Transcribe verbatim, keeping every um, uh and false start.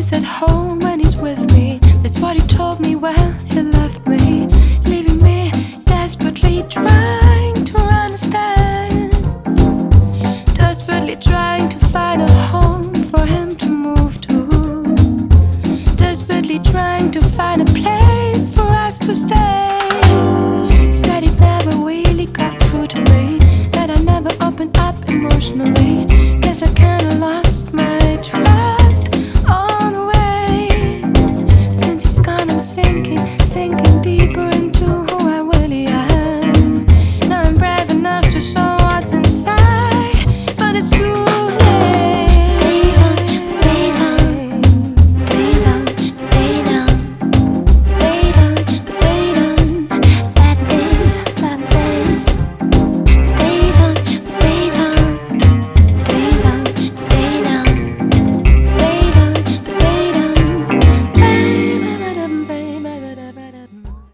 he's at home, when he's with me. That's what he told me when he left me, leaving me desperately trying to understand, desperately trying to find a home for him to move to, desperately trying to find a place for us to stay.